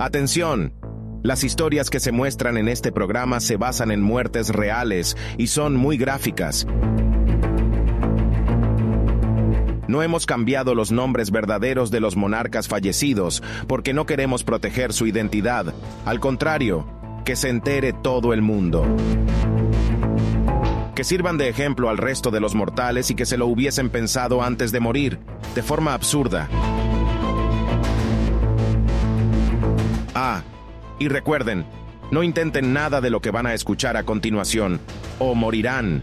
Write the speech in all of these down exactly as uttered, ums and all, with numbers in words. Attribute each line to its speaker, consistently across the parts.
Speaker 1: Atención. Las historias que se muestran en este programa se basan en muertes reales y son muy gráficas. No hemos cambiado los nombres verdaderos de los monarcas fallecidos porque no queremos proteger su identidad. Al contrario, que se entere todo el mundo. Que sirvan de ejemplo al resto de los mortales y que se lo hubiesen pensado antes de morir, de forma absurda. Ah, y recuerden, no intenten nada de lo que van a escuchar a continuación, o morirán.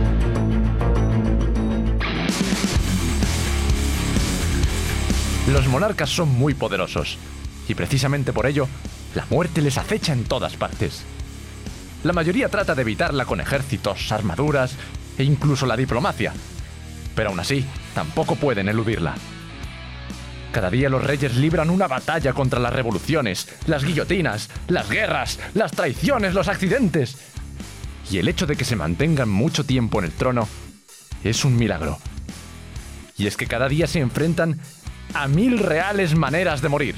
Speaker 2: Los monarcas son muy poderosos, y precisamente por ello, la muerte les acecha en todas partes. La mayoría trata de evitarla con ejércitos, armaduras e incluso la diplomacia, pero aún así, tampoco pueden eludirla. Cada día los reyes libran una batalla contra las revoluciones, las guillotinas, las guerras, las traiciones, los accidentes. Y el hecho de que se mantengan mucho tiempo en el trono es un milagro. Y es que cada día se enfrentan a mil reales maneras de morir.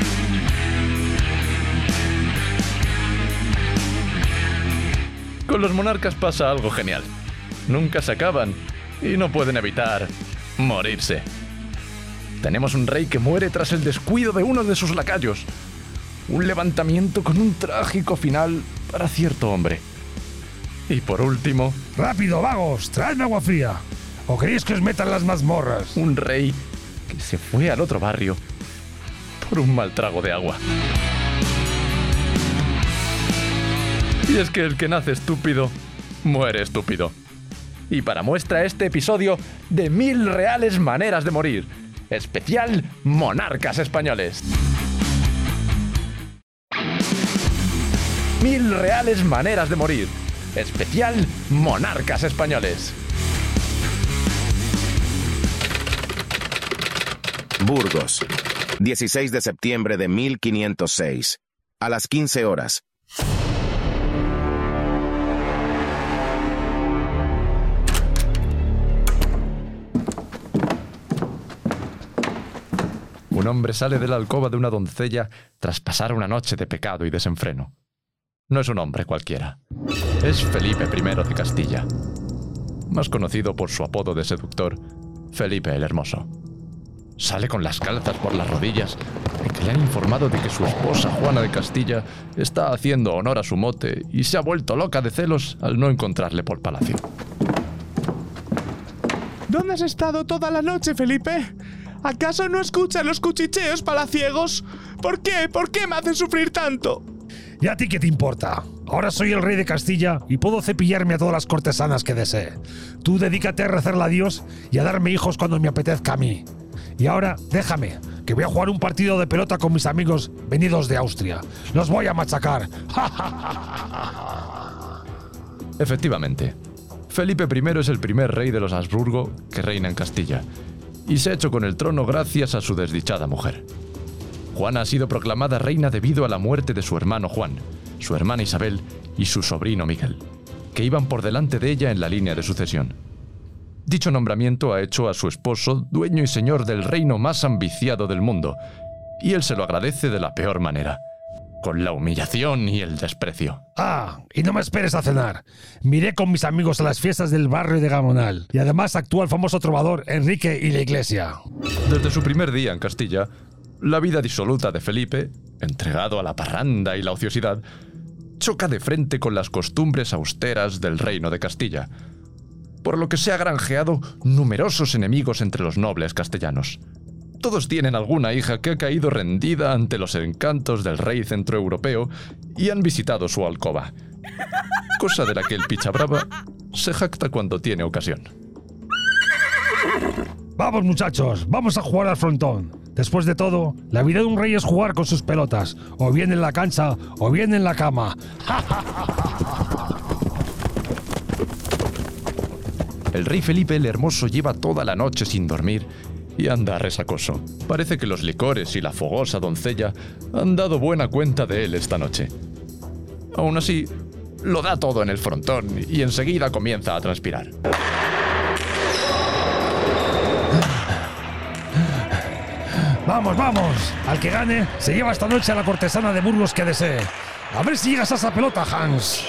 Speaker 2: Con los monarcas pasa algo genial. Nunca se acaban y no pueden evitar morirse. Tenemos un rey que muere tras el descuido de uno de sus lacayos. Un levantamiento con un trágico final para cierto hombre. Y por último...
Speaker 3: ¡Rápido, vagos! ¡Traedme agua fría! ¿O queréis que os metan las mazmorras?
Speaker 2: Un rey que se fue al otro barrio por un mal trago de agua. Y es que el que nace estúpido, muere estúpido. Y para muestra este episodio de Mil Reales Maneras de Morir, especial Monarcas Españoles. Mil Reales Maneras de Morir, especial Monarcas Españoles.
Speaker 1: Burgos, dieciséis de septiembre de mil quinientos seis, a las quince horas.
Speaker 2: Un hombre sale de la alcoba de una doncella tras pasar una noche de pecado y desenfreno. No es un hombre cualquiera. Es Felipe primero de Castilla, más conocido por su apodo de seductor, Felipe el Hermoso. Sale con las calzas por las rodillas porque le han informado de que su esposa Juana de Castilla está haciendo honor a su mote y se ha vuelto loca de celos al no encontrarle por palacio.
Speaker 4: ¿Dónde has estado toda la noche, Felipe? ¿Acaso no escuchas los cuchicheos palaciegos? ¿Por qué? ¿Por qué me hacen sufrir tanto?
Speaker 3: ¿Y a ti qué te importa? Ahora soy el rey de Castilla y puedo cepillarme a todas las cortesanas que desee. Tú dedícate a rezarle a Dios y a darme hijos cuando me apetezca a mí. Y ahora, déjame, que voy a jugar un partido de pelota con mis amigos venidos de Austria. ¡Los voy a machacar!
Speaker 2: Efectivamente, Felipe primero es el primer rey de los Habsburgo que reina en Castilla, y se ha hecho con el trono gracias a su desdichada mujer. Juana ha sido proclamada reina debido a la muerte de su hermano Juan, su hermana Isabel y su sobrino Miguel, que iban por delante de ella en la línea de sucesión. Dicho nombramiento ha hecho a su esposo dueño y señor del reino más ambiciado del mundo, y él se lo agradece de la peor manera, con la humillación y el desprecio.
Speaker 3: Ah, y no me esperes a cenar. Miré con mis amigos a las fiestas del barrio de Gamonal, y además actúa el famoso trovador Enrique y la Iglesia.
Speaker 2: Desde su primer día en Castilla, la vida disoluta de Felipe, entregado a la parranda y la ociosidad, choca de frente con las costumbres austeras del reino de Castilla, por lo que se ha granjeado numerosos enemigos entre los nobles castellanos. Todos tienen alguna hija que ha caído rendida ante los encantos del rey centroeuropeo y han visitado su alcoba, cosa de la que el pichabrava se jacta cuando tiene ocasión.
Speaker 3: Vamos, muchachos, vamos a jugar al frontón. Después de todo, la vida de un rey es jugar con sus pelotas, o bien en la cancha, o bien en la cama.
Speaker 2: El rey Felipe el Hermoso lleva toda la noche sin dormir y anda resacoso. Parece que los licores y la fogosa doncella han dado buena cuenta de él esta noche. Aún así, lo da todo en el frontón y enseguida comienza a transpirar.
Speaker 3: Vamos, vamos. Al que gane, se lleva esta noche a la cortesana de Burgos que desee. A ver si llegas a esa pelota, Hans.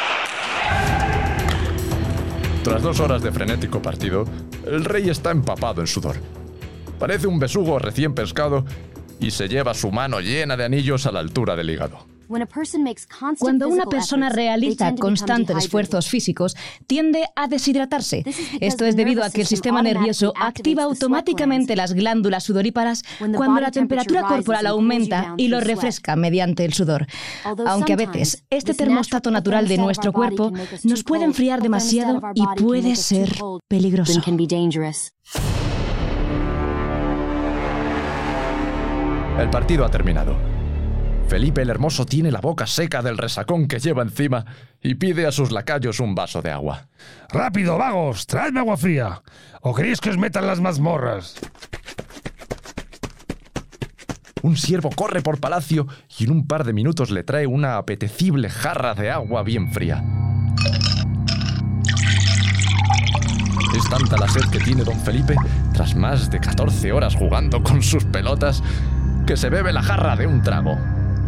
Speaker 2: Tras dos horas de frenético partido, el rey está empapado en sudor. Parece un besugo recién pescado y se lleva su mano llena de anillos a la altura del hígado.
Speaker 5: Cuando una persona realiza constantes esfuerzos físicos, tiende a deshidratarse. Esto es debido a que el sistema nervioso activa automáticamente las glándulas sudoríparas cuando la temperatura corporal aumenta y lo refresca mediante el sudor. Aunque a veces este termostato natural de nuestro cuerpo nos puede enfriar demasiado y puede ser peligroso.
Speaker 2: El partido ha terminado. Felipe el Hermoso tiene la boca seca del resacón que lleva encima y pide a sus lacayos un vaso de agua.
Speaker 3: ¡Rápido, vagos! ¡Traedme agua fría! ¿O queréis que os metan las mazmorras?
Speaker 2: Un siervo corre por palacio y en un par de minutos le trae una apetecible jarra de agua bien fría. Es tanta la sed que tiene don Felipe, tras más de catorce horas jugando con sus pelotas, que se bebe la jarra de un trago.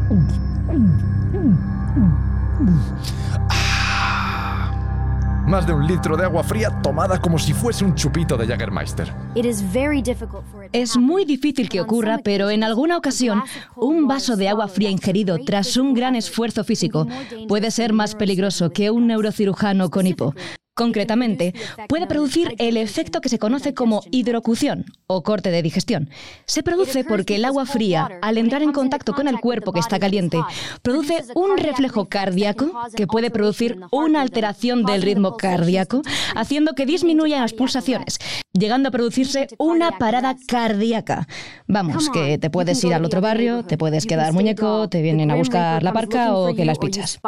Speaker 2: Más de un litro de agua fría tomada como si fuese un chupito de Jägermeister.
Speaker 5: Es muy difícil que ocurra, pero en alguna ocasión, un vaso de agua fría ingerido tras un gran esfuerzo físico puede ser más peligroso que un neurocirujano con hipo. Concretamente, puede producir el efecto que se conoce como hidrocución o corte de digestión. Se produce porque el agua fría, al entrar en contacto con el cuerpo que está caliente, produce un reflejo cardíaco que puede producir una alteración del ritmo cardíaco, haciendo que disminuyan las pulsaciones, llegando a producirse una parada cardíaca. Vamos, que te puedes ir al otro barrio, te puedes quedar muñeco, te vienen a buscar la parca o que las pichas.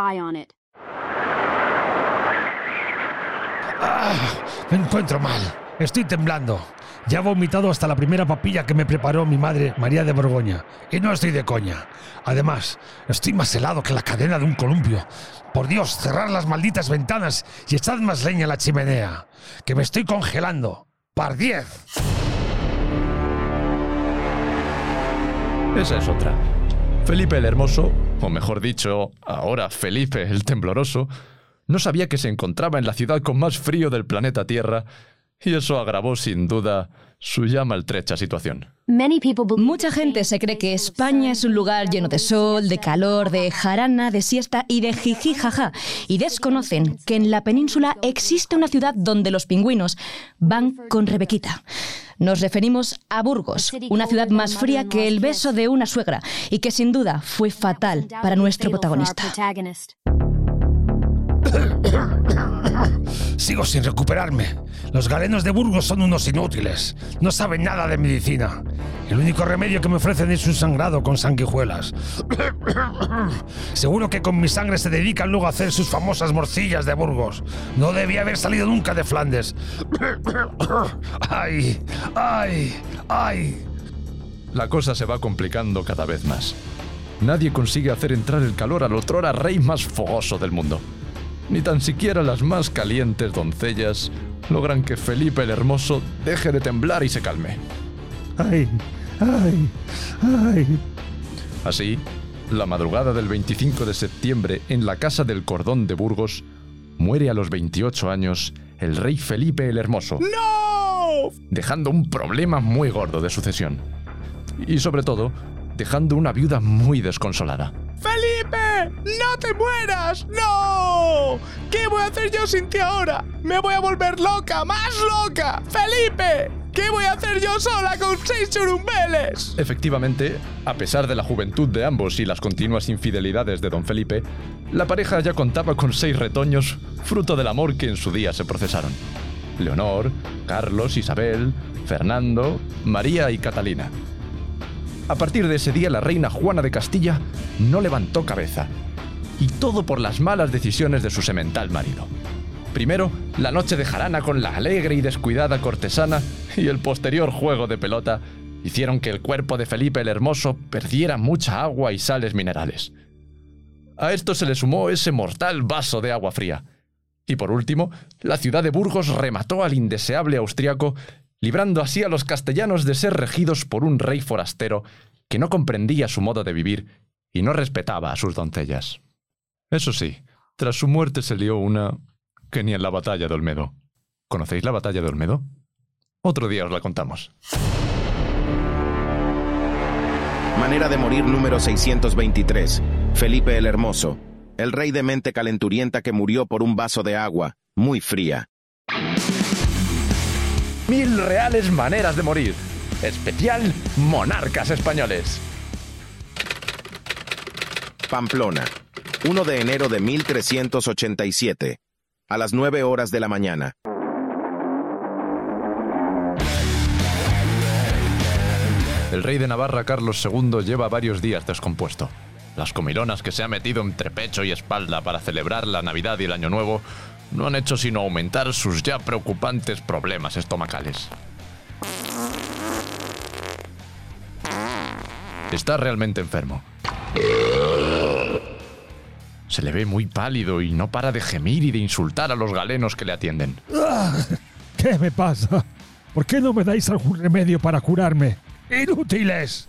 Speaker 3: Ah, me encuentro mal. Estoy temblando. Ya he vomitado hasta la primera papilla que me preparó mi madre, María de Borgoña. Y no estoy de coña. Además, estoy más helado que la cadena de un columpio. Por Dios, cerrar las malditas ventanas y echad más leña en la chimenea. Que me estoy congelando. ¡Par diez!
Speaker 2: Esa es otra. Felipe el Hermoso, o mejor dicho, ahora Felipe el Tembloroso, no sabía que se encontraba en la ciudad con más frío del planeta Tierra, y eso agravó sin duda su ya maltrecha situación.
Speaker 5: Mucha gente se cree que España es un lugar lleno de sol, de calor, de jarana, de siesta y de jiji jaja, y desconocen que en la península existe una ciudad donde los pingüinos van con Rebequita. Nos referimos a Burgos, una ciudad más fría que el beso de una suegra, y que sin duda fue fatal para nuestro protagonista.
Speaker 3: Sigo sin recuperarme. Los galenos de Burgos son unos inútiles. No saben nada de medicina. El único remedio que me ofrecen es un sangrado con sanguijuelas. Seguro que con mi sangre se dedican luego a hacer sus famosas morcillas de Burgos. No debía haber salido nunca de Flandes. ¡Ay! ¡Ay! ¡Ay!
Speaker 2: La cosa se va complicando cada vez más. Nadie consigue hacer entrar el calor al otrora rey más fogoso del mundo. Ni tan siquiera las más calientes doncellas logran que Felipe el Hermoso deje de temblar y se calme.
Speaker 3: ¡Ay! ¡Ay! ¡Ay!
Speaker 2: Así, la madrugada del veinticinco de septiembre, en la Casa del Cordón de Burgos, muere a los veintiocho años el rey Felipe el Hermoso.
Speaker 4: ¡No!
Speaker 2: Dejando un problema muy gordo de sucesión. Y sobre todo, dejando una viuda muy desconsolada.
Speaker 4: ¡Felipe! ¡No te mueras! ¡No! ¿Qué voy a hacer yo sin ti ahora? ¡Me voy a volver loca! ¡Más loca! ¡Felipe! ¿Qué voy a hacer yo sola con seis churumbeles?
Speaker 2: Efectivamente, a pesar de la juventud de ambos y las continuas infidelidades de don Felipe, la pareja ya contaba con seis retoños, fruto del amor que en su día se procesaron. Leonor, Carlos, Isabel, Fernando, María y Catalina. A partir de ese día, la reina Juana de Castilla no levantó cabeza. Y todo por las malas decisiones de su semental marido. Primero, la noche de jarana con la alegre y descuidada cortesana y el posterior juego de pelota hicieron que el cuerpo de Felipe el Hermoso perdiera mucha agua y sales minerales. A esto se le sumó ese mortal vaso de agua fría. Y por último, la ciudad de Burgos remató al indeseable austriaco librando así a los castellanos de ser regidos por un rey forastero que no comprendía su modo de vivir y no respetaba a sus doncellas. Eso sí, tras su muerte se lió una que ni en la batalla de Olmedo. ¿Conocéis la batalla de Olmedo? Otro día os la contamos.
Speaker 1: Manera de morir número seiscientos veintitrés. Felipe el Hermoso, el rey de mente calenturienta que murió por un vaso de agua, muy fría.
Speaker 2: Mil reales maneras de morir. Especial Monarcas Españoles.
Speaker 1: Pamplona, primero de enero de mil trescientos ochenta y siete, a las nueve horas de la mañana.
Speaker 2: El rey de Navarra, Carlos segundo, lleva varios días descompuesto. Las comilonas que se ha metido entre pecho y espalda para celebrar la Navidad y el Año Nuevo no han hecho sino aumentar sus ya preocupantes problemas estomacales. Está realmente enfermo. Se le ve muy pálido y no para de gemir y de insultar a los galenos que le atienden.
Speaker 3: ¿Qué me pasa? ¿Por qué no me dais algún remedio para curarme? ¡Inútiles!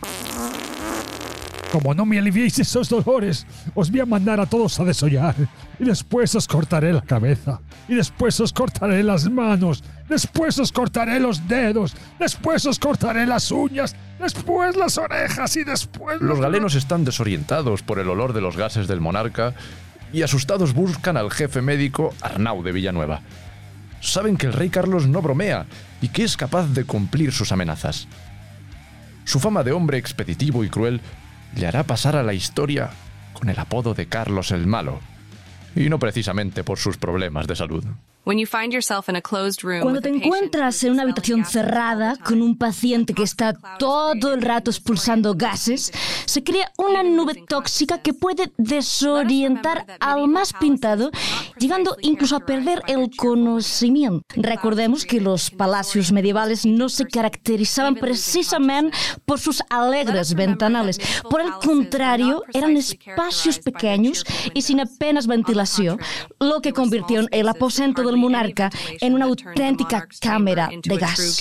Speaker 3: Como no me aliviéis esos dolores, os voy a mandar a todos a desollar. Y después os cortaré la cabeza. Y después os cortaré las manos. Después os cortaré los dedos. Después os cortaré las uñas. Después las orejas y después...
Speaker 2: Los galenos están desorientados por el olor de los gases del monarca y asustados buscan al jefe médico Arnau de Villanueva. Saben que el rey Carlos no bromea y que es capaz de cumplir sus amenazas. Su fama de hombre expeditivo y cruel le hará pasar a la historia con el apodo de Carlos el Malo, y no precisamente por sus problemas de salud.
Speaker 5: Cuando te encuentras en una habitación cerrada con un paciente que está todo el rato expulsando gases, se crea una nube tóxica que puede desorientar al más pintado, llegando incluso a perder el conocimiento. Recordemos que los palacios medievales no se caracterizaban precisamente por sus alegres ventanales. Por el contrario, eran espacios pequeños y sin apenas ventilación, lo que convirtió el aposento del monarca en una auténtica cámara de gas.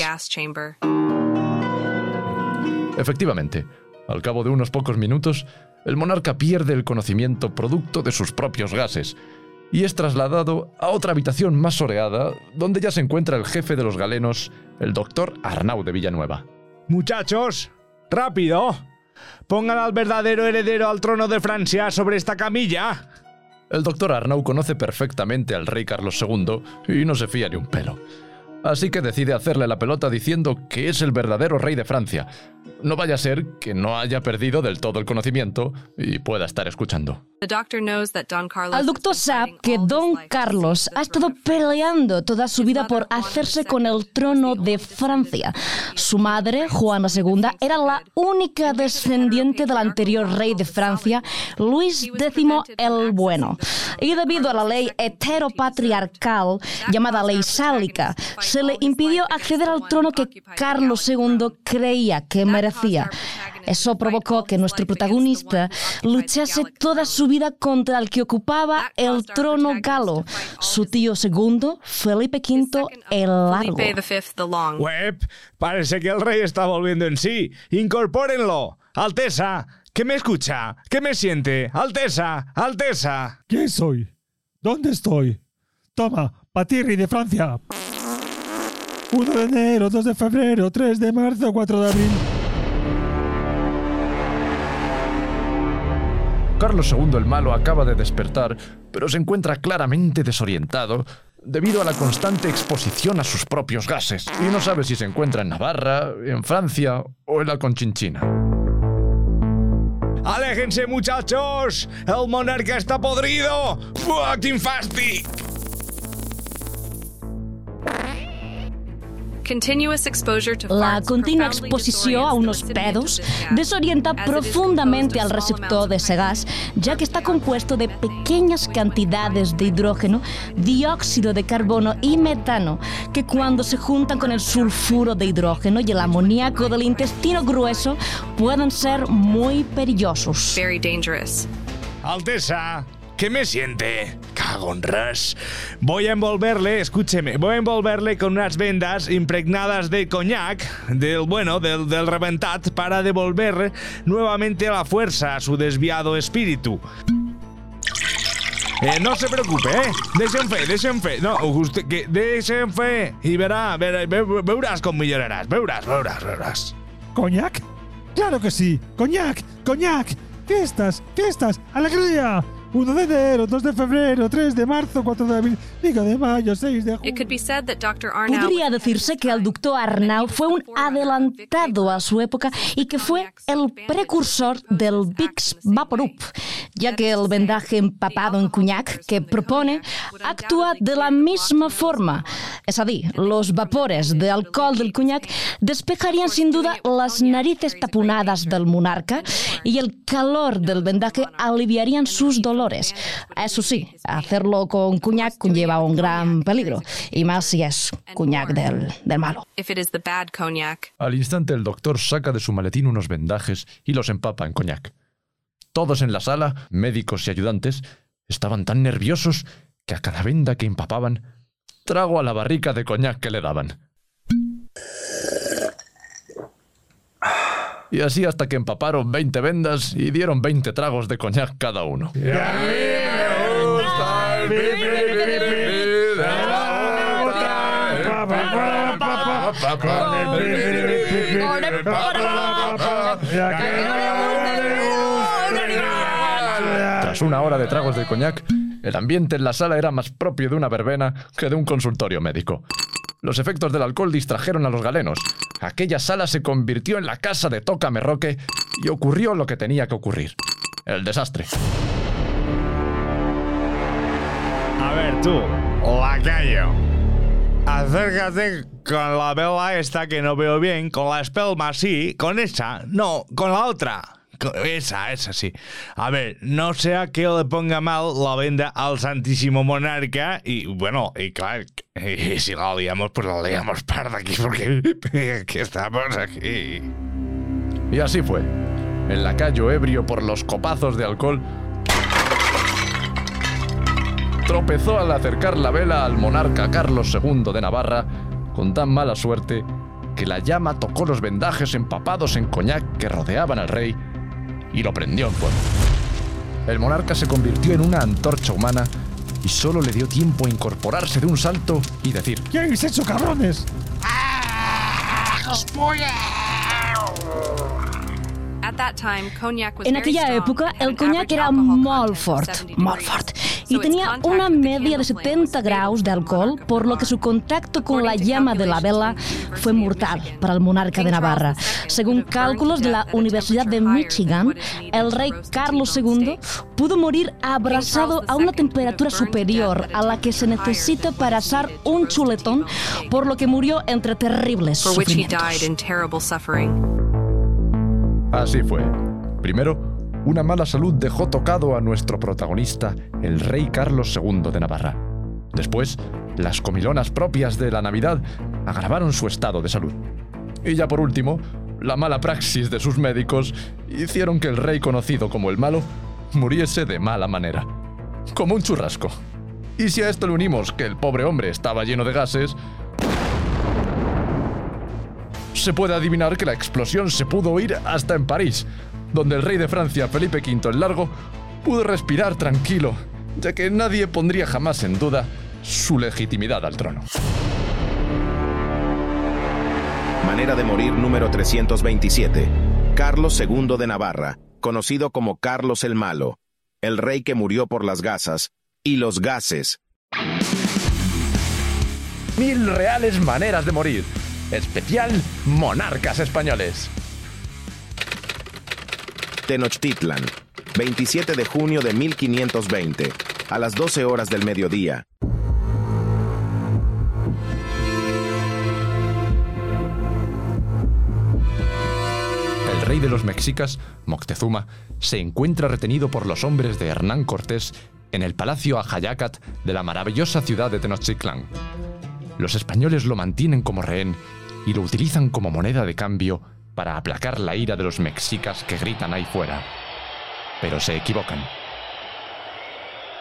Speaker 2: Efectivamente, al cabo de unos pocos minutos, el monarca pierde el conocimiento producto de sus propios gases y es trasladado a otra habitación más soleada, donde ya se encuentra el jefe de los galenos, el doctor Arnau de Villanueva.
Speaker 4: Muchachos, rápido, pongan al verdadero heredero al trono de Francia sobre esta camilla.
Speaker 2: El doctor Arnau conoce perfectamente al rey Carlos segundo y no se fía ni un pelo. Así que decide hacerle la pelota diciendo que es el verdadero rey de Francia. No vaya a ser que no haya perdido del todo el conocimiento y pueda estar escuchando.
Speaker 5: El doctor sabe que Don Carlos ha estado peleando toda su vida por hacerse con el trono de Francia. Su madre, Juana segunda, era la única descendiente del anterior rey de Francia, Luis décimo el Bueno. Y debido a la ley heteropatriarcal, llamada ley sálica, se le impidió acceder al trono que Carlos segundo creía que merecía. Eso provocó que nuestro protagonista luchase toda su vida contra el que ocupaba el trono galo, su tío segundo, Felipe quinto el Largo.
Speaker 4: Web, parece que el rey está volviendo en sí. ¡Incorpórenlo! ¡Alteza! ¿Qué me escucha? ¿Qué me siente? ¡Alteza! ¡Alteza!
Speaker 3: ¿Quién soy? ¿Dónde estoy? Toma, patirri de Francia. uno de enero, dos de febrero, tres de marzo, cuatro de abril.
Speaker 2: Carlos segundo el Malo acaba de despertar, pero se encuentra claramente desorientado debido a la constante exposición a sus propios gases y no sabe si se encuentra en Navarra, en Francia o en la Conchinchina.
Speaker 4: ¡Aléjense, muchachos! ¡El monarca está podrido! ¡Fucking fasti!
Speaker 5: La continua exposición a unos pedos desorienta profundamente al receptor de ese gas, ya que está compuesto de pequeñas cantidades de hidrógeno, dióxido de carbono y metano, que cuando se juntan con el sulfuro de hidrógeno y el amoníaco del intestino grueso pueden ser muy peligrosos.
Speaker 4: Alteza, ¿qué me siente? cago en res. Voy a envolverle, escúcheme, voy a envolverle con unas vendas impregnadas de coñac, del bueno, del, del reventat, para devolver nuevamente la fuerza a su desviado espíritu. Eh, no se preocupe, ¿eh? Deixen fe, deixen fe. No, usted, que deixen fe. Y verá, verá, ve, veuràs com milloraràs. Veuràs, veuràs, veuràs.
Speaker 3: ¿Coñac? ¡Claro que sí! ¡Coñac! ¡Coñac! ¡Fiestas! ¡Fiestas! ¡Alegría! uno de enero, dos de febrero, tres de marzo, cuatro de abril, cinco de mayo, seis de junio.
Speaker 5: Podría decirse que el doctor Arnau fue un adelantado a su época y que fue el precursor del Vicks Vaporub, ya que el vendaje empapado en coñac que propone actúa de la misma forma. Es decir, los vapores de alcohol del coñac despejarían sin duda las narices taponadas del monarca y el calor del vendaje aliviarían sus dolores. Eso sí, hacerlo con coñac conlleva un gran peligro, y más si es coñac del, del malo.
Speaker 2: Al instante el doctor saca de su maletín unos vendajes y los empapa en coñac. Todos en la sala, médicos y ayudantes, estaban tan nerviosos que a cada venda que empapaban, trago a la barrica de coñac que le daban. Y así hasta que empaparon veinte vendas y dieron veinte tragos de coñac cada uno.
Speaker 3: Y a mí me gusta el pipi de la
Speaker 2: Tras una hora de tragos de coñac, el ambiente en la sala era más propio de una verbena que de un consultorio médico. Los efectos del alcohol distrajeron a los galenos. Aquella sala se convirtió en la casa de Tócame Roque y ocurrió lo que tenía que ocurrir. El desastre.
Speaker 4: A ver, tú, lacayo. Acércate con la vela esta que no veo bien, con la espelma sí, con esa, no, con la otra. Esa, esa sí. A ver, no sea que le ponga mal la venda al Santísimo Monarca y, bueno, y claro, y si la liamos, pues la liamos parda aquí porque aquí estamos aquí.
Speaker 2: Y así fue. El lacayo, ebrio por los copazos de alcohol, tropezó al acercar la vela al monarca Carlos segundo de Navarra con tan mala suerte que la llama tocó los vendajes empapados en coñac que rodeaban al rey y lo prendió en fuego. El monarca se convirtió en una antorcha humana y solo le dio tiempo a incorporarse de un salto y decir:
Speaker 3: ¿qué habéis hecho, cabrones?
Speaker 5: En aquella época, el coñac era molt fort, molt fort, y tenía una media de setenta grados de alcohol, por lo que su contacto con la llama de la vela fue mortal para el monarca de Navarra. Según cálculos de la Universidad de Michigan, el rey Carlos segundo pudo morir abrasado a una temperatura superior a la que se necesita para asar un chuletón, por lo que murió entre terribles sufrimientos.
Speaker 2: Así fue. Primero, una mala salud dejó tocado a nuestro protagonista, el rey Carlos segundo de Navarra. Después, las comilonas propias de la Navidad agravaron su estado de salud. Y ya por último, la mala praxis de sus médicos hicieron que el rey conocido como el malo muriese de mala manera, como un churrasco. Y si a esto le unimos que el pobre hombre estaba lleno de gases, se puede adivinar que la explosión se pudo oír hasta en París, donde el rey de Francia, Felipe quinto el Largo, pudo respirar tranquilo, ya que nadie pondría jamás en duda su legitimidad al trono.
Speaker 1: Manera de morir número trescientos veintisiete. Carlos segundo de Navarra, conocido como Carlos el Malo, el rey que murió por las gasas y los gases.
Speaker 2: Mil reales maneras de morir. Especial Monarcas Españoles.
Speaker 1: Tenochtitlan, veintisiete de junio de mil quinientos veinte, a las doce horas del mediodía.
Speaker 2: El rey de los mexicas, Moctezuma, se encuentra retenido por los hombres de Hernán Cortés en el Palacio Ajayacat de la maravillosa ciudad de Tenochtitlán. Los españoles lo mantienen como rehén y lo utilizan como moneda de cambio para aplacar la ira de los mexicas que gritan ahí fuera. Pero se equivocan.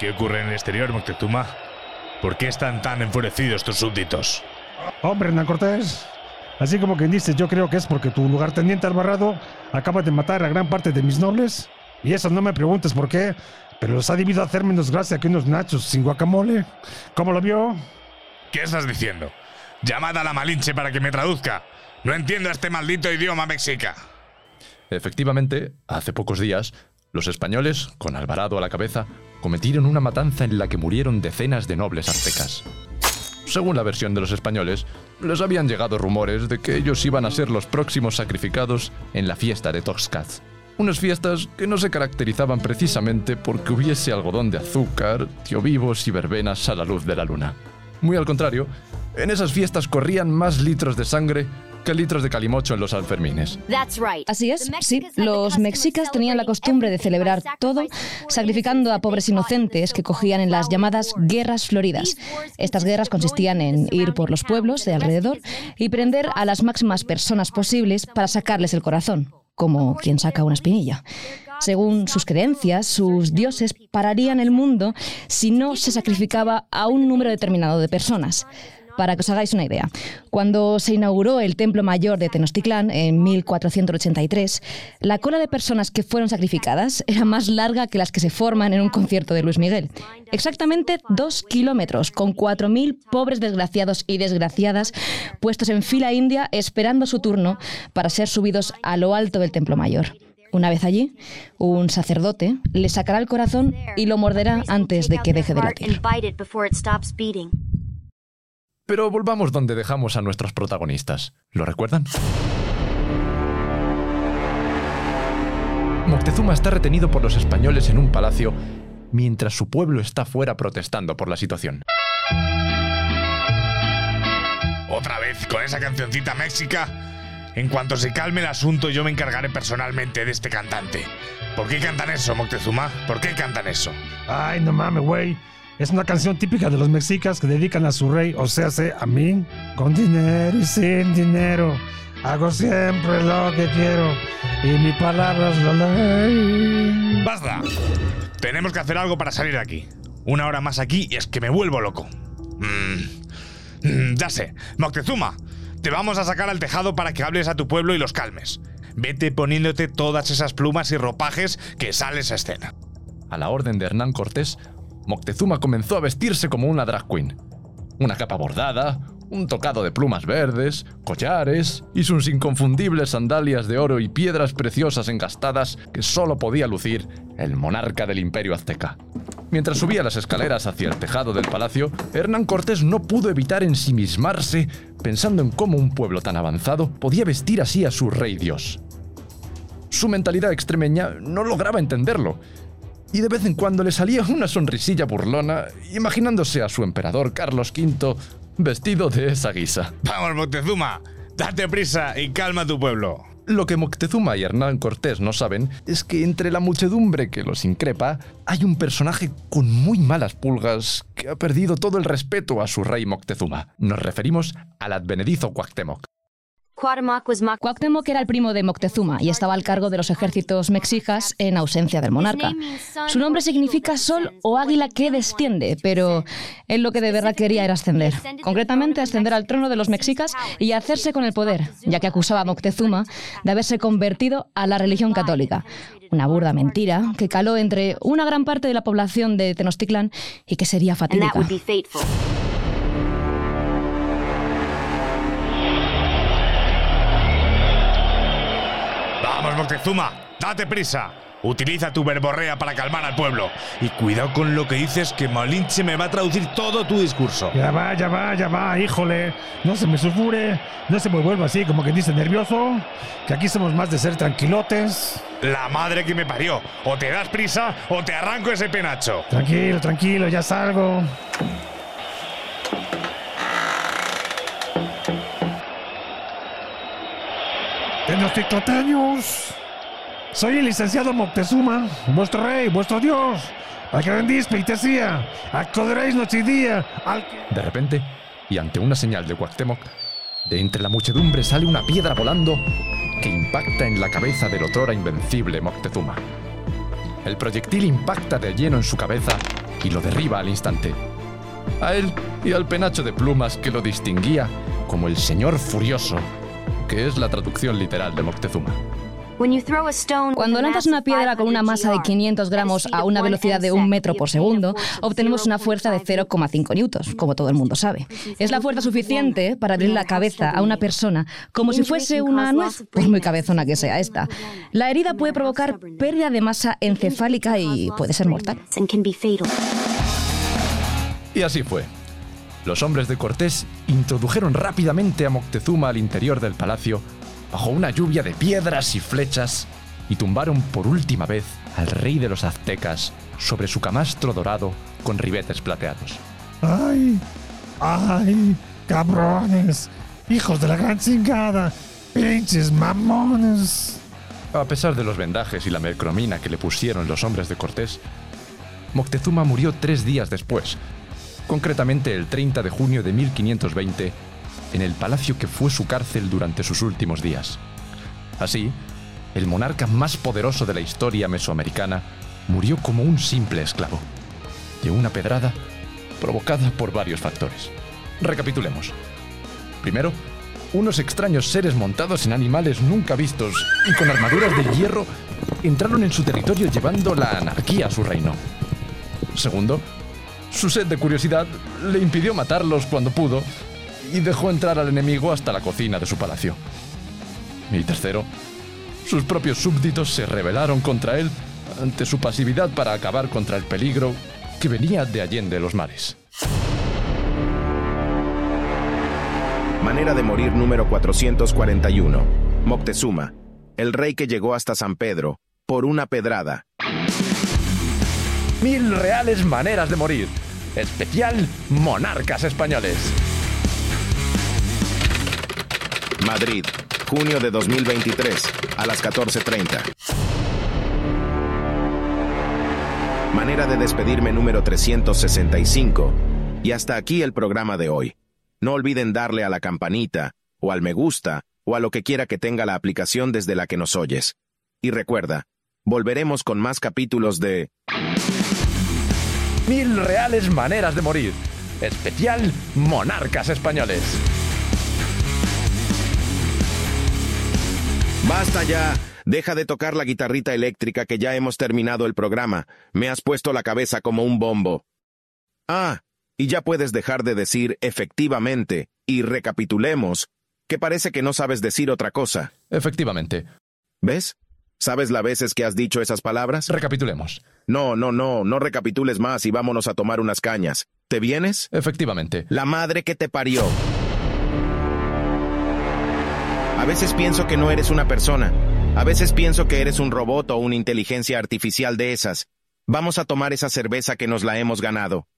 Speaker 6: ¿Qué ocurre en el exterior, Moctezuma? ¿Por qué están tan enfurecidos tus súbditos?
Speaker 3: Hombre, Hernán Cortés, así como quien dice, yo creo que es porque tu lugarteniente Alvarado acaba de matar a gran parte de mis nobles. Y eso no me preguntes por qué, pero los ha debido hacer menos gracia que unos nachos sin guacamole. ¿Cómo lo vio?
Speaker 6: ¿Qué estás diciendo? Llamad a la Malinche para que me traduzca. No entiendo este maldito idioma mexica.
Speaker 2: Efectivamente, hace pocos días, los españoles, con Alvarado a la cabeza, cometieron una matanza en la que murieron decenas de nobles aztecas. Según la versión de los españoles, les habían llegado rumores de que ellos iban a ser los próximos sacrificados en la fiesta de Toxcatl. Unas fiestas que no se caracterizaban precisamente porque hubiese algodón de azúcar, tiovivos y verbenas a la luz de la luna. Muy al contrario, en esas fiestas corrían más litros de sangre que litros de calimocho en los Sanfermines.
Speaker 5: Así es, sí. Los mexicas tenían la costumbre de celebrar todo sacrificando a pobres inocentes que cogían en las llamadas guerras floridas. Estas guerras consistían en ir por los pueblos de alrededor y prender a las máximas personas posibles para sacarles el corazón, como quien saca una espinilla. Según sus creencias, sus dioses pararían el mundo si no se sacrificaba a un número determinado de personas. Para que os hagáis una idea, cuando se inauguró el Templo Mayor de Tenochtitlán en mil cuatrocientos ochenta y tres, la cola de personas que fueron sacrificadas era más larga que las que se forman en un concierto de Luis Miguel. Exactamente dos kilómetros, con cuatro mil pobres desgraciados y desgraciadas puestos en fila india esperando su turno para ser subidos a lo alto del Templo Mayor. Una vez allí, un sacerdote le sacará el corazón y lo morderá antes de que deje de latir.
Speaker 2: Pero volvamos donde dejamos a nuestros protagonistas. ¿Lo recuerdan? Moctezuma está retenido por los españoles en un palacio mientras su pueblo está fuera protestando por la situación.
Speaker 6: ¿Otra vez con esa cancioncita mexica? En cuanto se calme el asunto, yo me encargaré personalmente de este cantante. ¿Por qué cantan eso, Moctezuma? ¿Por qué cantan eso?
Speaker 3: Ay, no mames, güey. Es una canción típica de los mexicas que dedican a su rey, o sea, a mí. Con dinero y sin dinero, hago siempre lo que quiero, y mi palabra es la ley.
Speaker 6: ¡Basta! Tenemos que hacer algo para salir de aquí. Una hora más aquí y es que me vuelvo loco. Mm, mm, ya sé, Moctezuma, te vamos a sacar al tejado para que hables a tu pueblo y los calmes. Vete poniéndote todas esas plumas y ropajes que sales a escena.
Speaker 2: A la orden de Hernán Cortés, Moctezuma comenzó a vestirse como una drag queen. Una capa bordada, un tocado de plumas verdes, collares y sus inconfundibles sandalias de oro y piedras preciosas engastadas que solo podía lucir el monarca del Imperio Azteca. Mientras subía las escaleras hacia el tejado del palacio, Hernán Cortés no pudo evitar ensimismarse pensando en cómo un pueblo tan avanzado podía vestir así a su rey Dios. Su mentalidad extremeña no lograba entenderlo, y de vez en cuando le salía una sonrisilla burlona, imaginándose a su emperador Carlos quinto vestido de esa guisa.
Speaker 6: ¡Vamos, Moctezuma! ¡Date prisa y calma a tu pueblo!
Speaker 2: Lo que Moctezuma y Hernán Cortés no saben es que entre la muchedumbre que los increpa hay un personaje con muy malas pulgas que ha perdido todo el respeto a su rey Moctezuma. Nos referimos al advenedizo Cuauhtémoc.
Speaker 5: Cuauhtémoc era el primo de Moctezuma y estaba al cargo de los ejércitos mexicas en ausencia del monarca. Su nombre significa sol o águila que desciende, pero él lo que de verdad quería era ascender. Concretamente, ascender al trono de los mexicas y hacerse con el poder, ya que acusaba a Moctezuma de haberse convertido a la religión católica. Una burda mentira que caló entre una gran parte de la población de Tenochtitlán y que sería fatídica.
Speaker 6: ¡Vamos, Moctezuma! ¡Date prisa! Utiliza tu verborrea para calmar al pueblo. Y cuidado con lo que dices, que Malinche me va a traducir todo tu discurso.
Speaker 3: Ya va, ya va, ya va, híjole. No se me sulfure, no se me vuelva así como que dice nervioso, que aquí somos más de ser tranquilotes.
Speaker 6: La madre que me parió. O te das prisa o te arranco ese penacho.
Speaker 3: Tranquilo, tranquilo, ya salgo. Tenochtitlateños, soy el licenciado Moctezuma, vuestro rey, vuestro dios, al que rendís pleitesía, acudiréis noche y día, al que...
Speaker 2: De repente, y ante una señal de Cuauhtémoc, de entre la muchedumbre sale una piedra volando que impacta en la cabeza del otrora invencible Moctezuma. El proyectil impacta de lleno en su cabeza y lo derriba al instante. A él y al penacho de plumas que lo distinguía como el Señor Furioso, que es la traducción literal de Moctezuma.
Speaker 5: Cuando lanzas una piedra con una masa de quinientos gramos a una velocidad de un metro por segundo, obtenemos una fuerza de cero coma cinco newtons, como todo el mundo sabe. Es la fuerza suficiente para abrir la cabeza a una persona como si fuese una nuez, por muy cabezona que sea esta. La herida puede provocar pérdida de masa encefálica y puede ser mortal.
Speaker 2: Y así fue. Los hombres de Cortés introdujeron rápidamente a Moctezuma al interior del palacio bajo una lluvia de piedras y flechas y tumbaron por última vez al rey de los aztecas sobre su camastro dorado con ribetes plateados.
Speaker 3: ¡Ay! ¡Ay! ¡Cabrones! ¡Hijos de la gran chingada! ¡Pinches mamones!
Speaker 2: A pesar de los vendajes y la mercromina que le pusieron los hombres de Cortés, Moctezuma murió tres días después, concretamente el treinta de junio de mil quinientos veinte, en el palacio que fue su cárcel durante sus últimos días. Así, el monarca más poderoso de la historia mesoamericana murió como un simple esclavo, de una pedrada provocada por varios factores. Recapitulemos. Primero, unos extraños seres montados en animales nunca vistos y con armaduras de hierro entraron en su territorio llevando la anarquía a su reino. Segundo, su sed de curiosidad le impidió matarlos cuando pudo y dejó entrar al enemigo hasta la cocina de su palacio. Y tercero, sus propios súbditos se rebelaron contra él ante su pasividad para acabar contra el peligro que venía de allende los mares.
Speaker 1: Manera de morir número cuatrocientos cuarenta y uno. Moctezuma, el rey que llegó hasta San Pedro por una pedrada.
Speaker 2: Mil reales maneras de morir. Especial Monarcas Españoles.
Speaker 1: Madrid, junio de dos mil veintitrés, a las catorce treinta. Manera de despedirme número trescientos sesenta y cinco. Y hasta aquí el programa de hoy. No olviden darle a la campanita, o al me gusta, o a lo que quiera que tenga la aplicación desde la que nos oyes. Y recuerda, volveremos con más capítulos de...
Speaker 2: Mil reales maneras de morir. Especial Monarcas Españoles.
Speaker 1: ¡Basta ya! Deja de tocar la guitarrita eléctrica que ya hemos terminado el programa. Me has puesto la cabeza como un bombo. Ah, y ya puedes dejar de decir efectivamente y recapitulemos, que parece que no sabes decir otra cosa.
Speaker 2: Efectivamente.
Speaker 1: ¿Ves? ¿Sabes las veces que has dicho esas palabras?
Speaker 2: Recapitulemos.
Speaker 1: No, no, no, no recapitules más y vámonos a tomar unas cañas. ¿Te vienes?
Speaker 2: Efectivamente.
Speaker 1: La madre que te parió. A veces pienso que no eres una persona. A veces pienso que eres un robot o una inteligencia artificial de esas. Vamos a tomar esa cerveza que nos la hemos ganado.